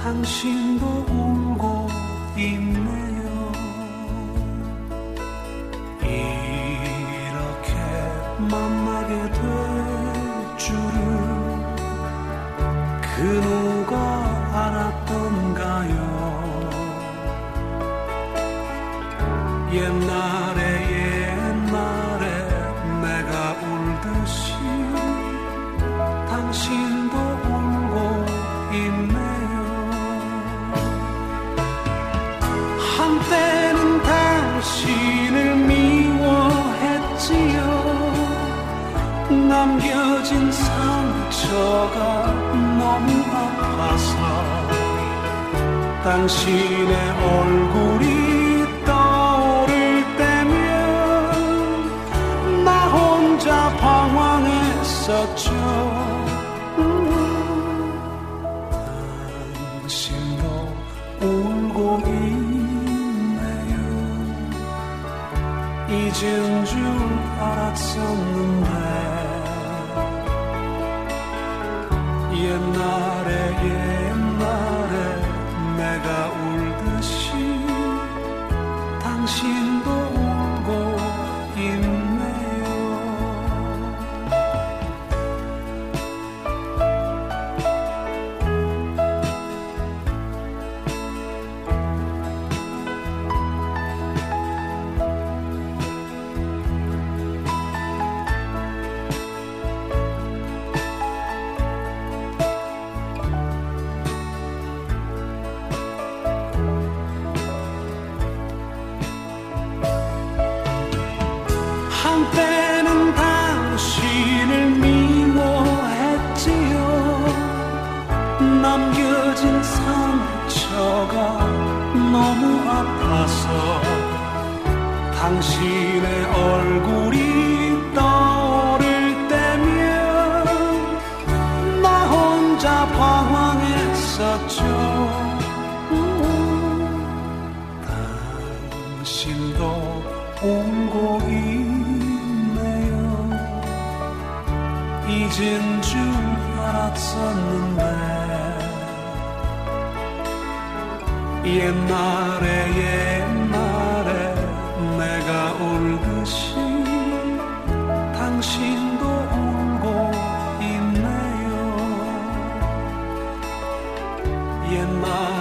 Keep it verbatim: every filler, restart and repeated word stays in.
당신도 울고 있네요. 이렇게 만나게 될 줄은 그 누가 알았던가요. 옛날에 옛날에 내가 울듯이 당신도 울고 있네요. 한때는 당신을 미워했지요. 남겨진 상처가 너무 아파서 당신의 얼굴이 떠오를 때면 나 혼자 방황했었죠. 음. 당신도 울고 있네요. 잊은 줄 알았었는데 옛날에 옛날에 내가 울듯이 당신도 울고 있네요. 한때는 당신을 미워했지요. 남겨진 상처가 너무 아파서 당신의 얼굴이 떠오를 때면 나 혼자 방황했었죠. 당신도 울고 있네요. 잊은 줄 알았었는데 옛날에 옛날에 내가 울듯이 당신도 울고 있네요. 옛날